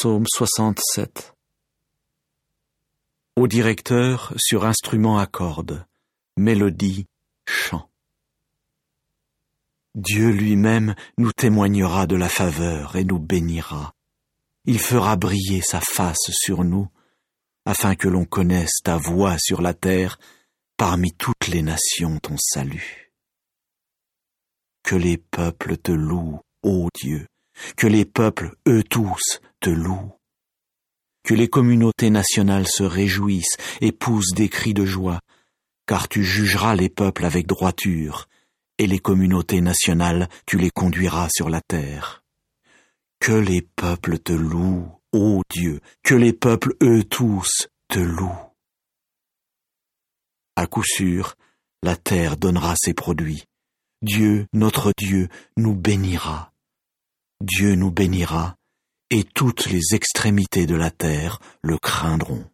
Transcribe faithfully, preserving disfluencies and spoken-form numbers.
Psaume soixante-sept. Au directeur, sur instrument à cordes, mélodie, chant. Dieu lui-même nous témoignera de la faveur et nous bénira. Il fera briller sa face sur nous, afin que l'on connaisse ta voix sur la terre, parmi toutes les nations ton salut. Que les peuples te louent, ô Dieu, que les peuples, eux tous, te louent. Que les communautés nationales se réjouissent et poussent des cris de joie, car tu jugeras les peuples avec droiture, et les communautés nationales, tu les conduiras sur la terre. Que les peuples te louent, ô Dieu, que les peuples, eux tous, te louent. À coup sûr, la terre donnera ses produits. Dieu, notre Dieu, nous bénira. Dieu nous bénira, et toutes les extrémités de la terre le craindront.